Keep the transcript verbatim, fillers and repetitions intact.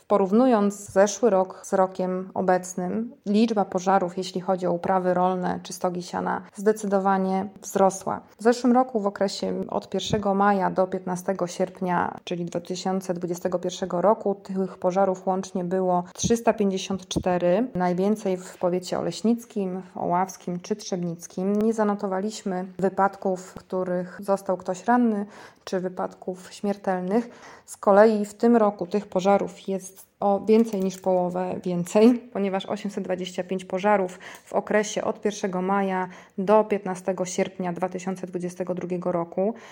Porównując zeszły rok z rokiem obecnym, liczba pożarów, jeśli chodzi o uprawy rolne czy stogi siana, zdecydowanie wzrosła. W zeszłym roku w okresie od pierwszego maja do piętnastego sierpnia, czyli dwa tysiące dwudziestego pierwszego roku, tych pożarów łącznie było trzysta pięćdziesiąt cztery, najwięcej w powiecie oleśnickim, oławskim czy trzebnickim. Nie zanotowaliśmy wypadków, w których został ktoś ranny, czy wypadków śmiertelnych. Z kolei w tym roku tych pożarów jest o więcej niż połowę więcej, ponieważ osiemset dwadzieścia pięć pożarów w okresie od pierwszego maja do piętnastego sierpnia dwa tysiące dwudziestego drugiego roku.